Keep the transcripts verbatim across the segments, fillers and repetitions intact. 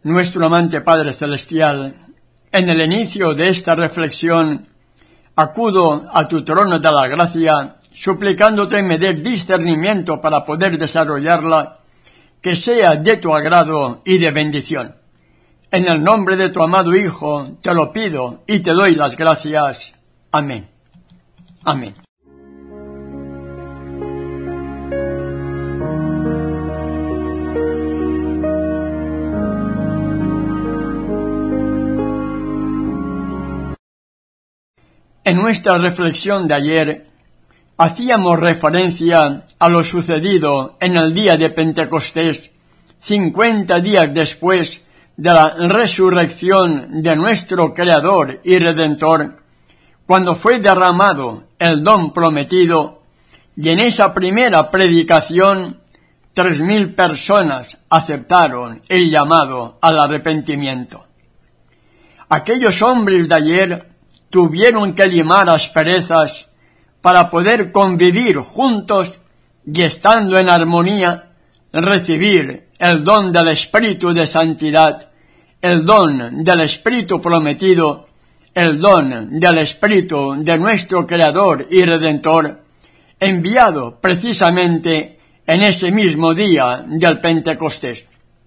Nuestro amante Padre Celestial, en el inicio de esta reflexión, acudo a tu trono de la gracia, suplicándote me des discernimiento para poder desarrollarla, que sea de tu agrado y de bendición. En el nombre de tu amado Hijo, te lo pido y te doy las gracias. Amén. Amén. En nuestra reflexión de ayer, hacíamos referencia a lo sucedido en el día de Pentecostés, cincuenta días después de la resurrección de nuestro Creador y Redentor, cuando fue derramado el don prometido, y en esa primera predicación, tres mil personas aceptaron el llamado al arrepentimiento. Aquellos hombres de ayer tuvieron que limar asperezas para poder convivir juntos y, estando en armonía, recibir el don del Espíritu de Santidad, el don del Espíritu prometido, el don del Espíritu de nuestro Creador y Redentor, enviado precisamente en ese mismo día del Pentecostés.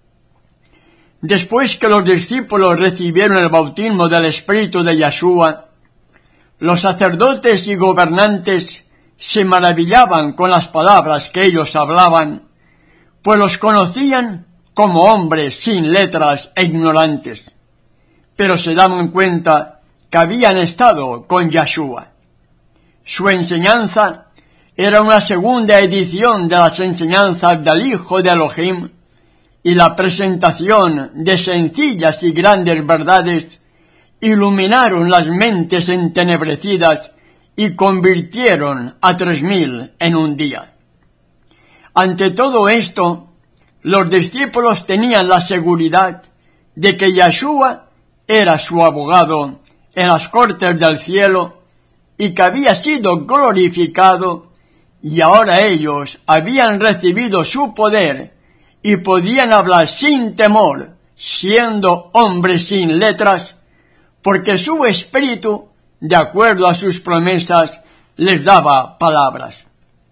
Después que los discípulos recibieron el bautismo del Espíritu de Yeshua, los sacerdotes y gobernantes se maravillaban con las palabras que ellos hablaban, pues los conocían como hombres sin letras e ignorantes, pero se daban cuenta que habían estado con Yeshua. Su enseñanza era una segunda edición de las enseñanzas del Hijo de Elohim, y la presentación de sencillas y grandes verdades iluminaron las mentes entenebrecidas y convirtieron a tres mil en un día. Ante todo esto, los discípulos tenían la seguridad de que Yeshua era su abogado en las cortes del cielo y que había sido glorificado, y ahora ellos habían recibido su poder y podían hablar sin temor, siendo hombres sin letras, porque su Espíritu, de acuerdo a sus promesas, les daba palabras.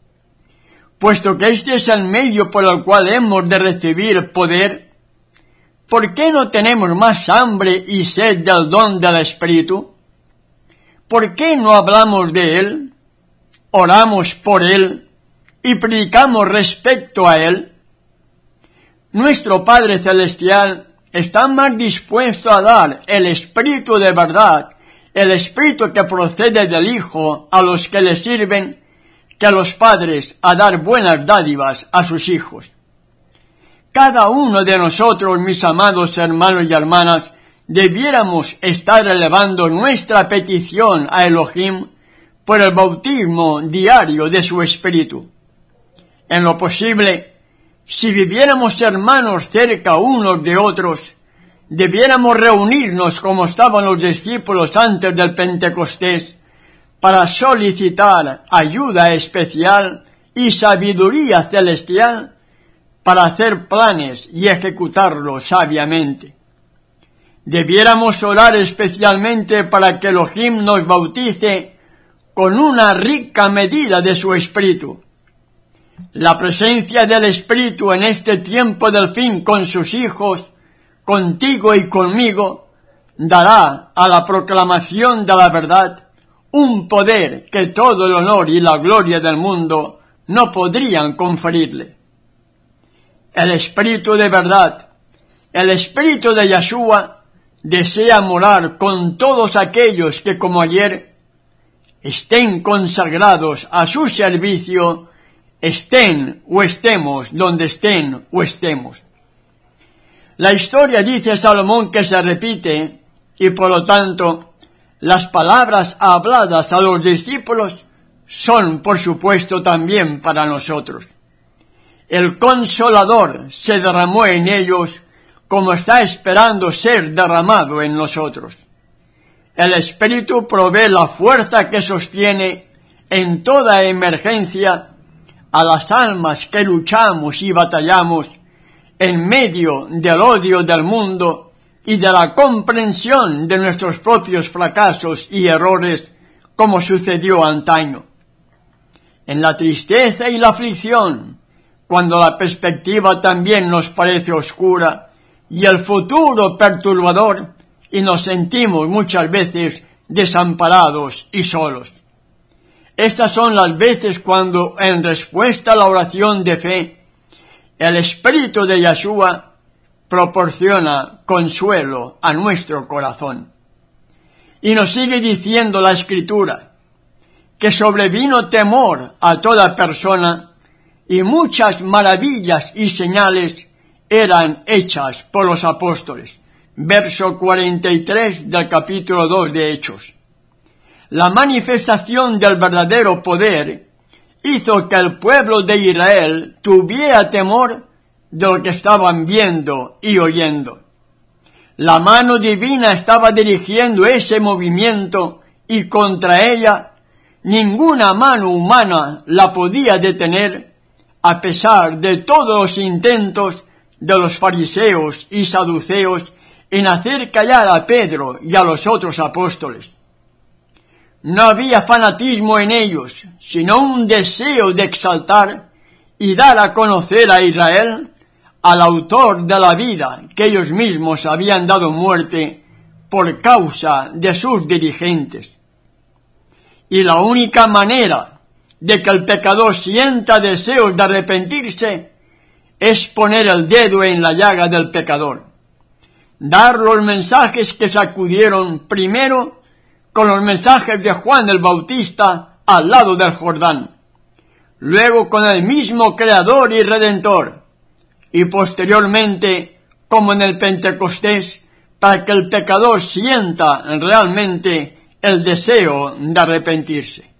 Puesto que este es el medio por el cual hemos de recibir poder, ¿por qué no tenemos más hambre y sed del don del Espíritu? ¿Por qué no hablamos de Él, oramos por Él y predicamos respecto a Él? Nuestro Padre Celestial está más dispuesto a dar el Espíritu de verdad, el Espíritu que procede del Hijo a los que le sirven, que a los padres a dar buenas dádivas a sus hijos. Cada uno de nosotros, mis amados hermanos y hermanas, debiéramos estar elevando nuestra petición a Elohim por el bautismo diario de su Espíritu. En lo posible, si viviéramos hermanos cerca unos de otros, debiéramos reunirnos como estaban los discípulos antes del Pentecostés, para solicitar ayuda especial y sabiduría celestial para hacer planes y ejecutarlos sabiamente. Debiéramos orar especialmente para que Elohim nos bautice con una rica medida de su Espíritu. La presencia del Espíritu en este tiempo del fin con sus hijos, contigo y conmigo, dará a la proclamación de la verdad un poder que todo el honor y la gloria del mundo no podrían conferirle. El Espíritu de verdad, el Espíritu de Yeshua, desea morar con todos aquellos que, como ayer, estén consagrados a su servicio, estén o estemos donde estén o estemos. La historia, dice Salomón, que se repite, y por lo tanto, las palabras habladas a los discípulos son, por supuesto, también para nosotros. El Consolador se derramó en ellos como está esperando ser derramado en nosotros. El Espíritu provee la fuerza que sostiene en toda emergencia a las almas que luchamos y batallamos en medio del odio del mundo y de la comprensión de nuestros propios fracasos y errores, como sucedió antaño. En la tristeza y la aflicción, cuando la perspectiva también nos parece oscura y el futuro perturbador, y nos sentimos muchas veces desamparados y solos. Estas son las veces cuando, en respuesta a la oración de fe, el Espíritu de Yeshua proporciona consuelo a nuestro corazón. Y nos sigue diciendo la Escritura, que sobrevino temor a toda persona, y muchas maravillas y señales eran hechas por los apóstoles. Verso cuarenta y tres del capítulo dos de Hechos. La manifestación del verdadero poder hizo que el pueblo de Israel tuviera temor de lo que estaban viendo y oyendo. La mano divina estaba dirigiendo ese movimiento y contra ella ninguna mano humana la podía detener, a pesar de todos los intentos de los fariseos y saduceos en hacer callar a Pedro y a los otros apóstoles. No había fanatismo en ellos, sino un deseo de exaltar y dar a conocer a Israel al autor de la vida que ellos mismos habían dado muerte por causa de sus dirigentes. Y la única manera de que el pecador sienta deseos de arrepentirse es poner el dedo en la llaga del pecador. Dar los mensajes que sacudieron primero con los mensajes de Juan el Bautista al lado del Jordán, luego con el mismo Creador y Redentor, y posteriormente, como en el Pentecostés, para que el pecador sienta realmente el deseo de arrepentirse.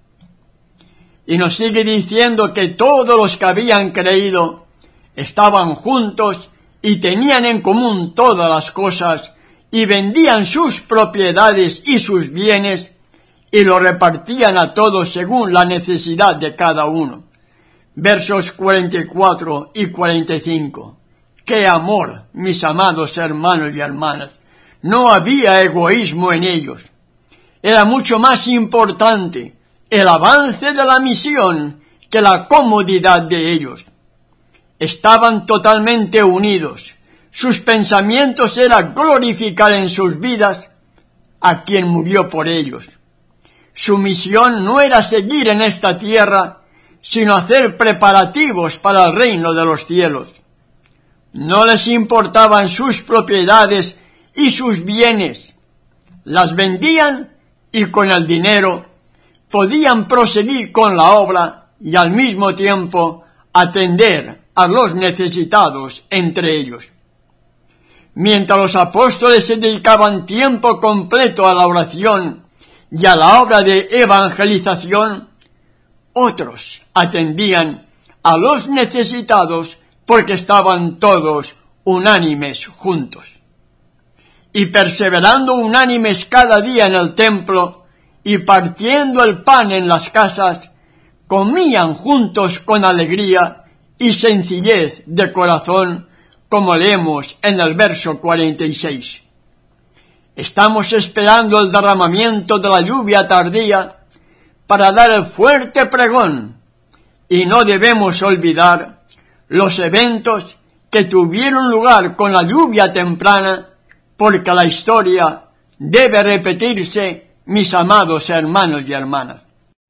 Y nos sigue diciendo que todos los que habían creído estaban juntos y tenían en común todas las cosas, y vendían sus propiedades y sus bienes, y lo repartían a todos según la necesidad de cada uno. Versos cuarenta y cuatro y cuarenta y cinco. ¡Qué amor, mis amados hermanos y hermanas! No había egoísmo en ellos. Era mucho más importante el avance de la misión que la comodidad de ellos. Estaban totalmente unidos. Sus pensamientos eran glorificar en sus vidas a quien murió por ellos. Su misión no era seguir en esta tierra, sino hacer preparativos para el reino de los cielos. No les importaban sus propiedades y sus bienes. Las vendían y con el dinero podían proseguir con la obra y al mismo tiempo atender a los necesitados entre ellos. Mientras los apóstoles se dedicaban tiempo completo a la oración y a la obra de evangelización, otros atendían a los necesitados porque estaban todos unánimes juntos. Y perseverando unánimes cada día en el templo y partiendo el pan en las casas, comían juntos con alegría y sencillez de corazón, como leemos en el verso cuarenta y seis. Estamos esperando el derramamiento de la lluvia tardía para dar el fuerte pregón, y no debemos olvidar los eventos que tuvieron lugar con la lluvia temprana, porque la historia debe repetirse, mis amados hermanos y hermanas.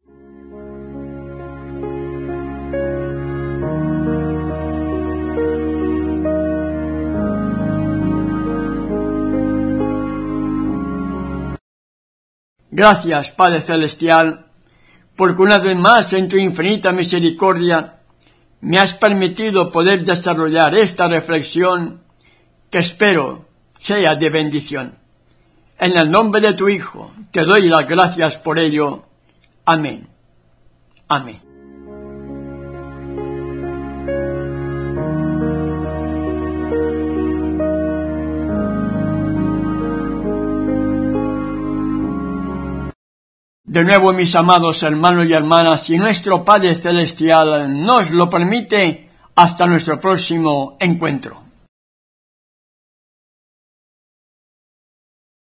Gracias, Padre Celestial, porque una vez más en tu infinita misericordia me has permitido poder desarrollar esta reflexión que espero sea de bendición. En el nombre de tu Hijo te doy las gracias por ello. Amén. Amén. De nuevo, mis amados hermanos y hermanas, si nuestro Padre Celestial nos lo permite, hasta nuestro próximo encuentro.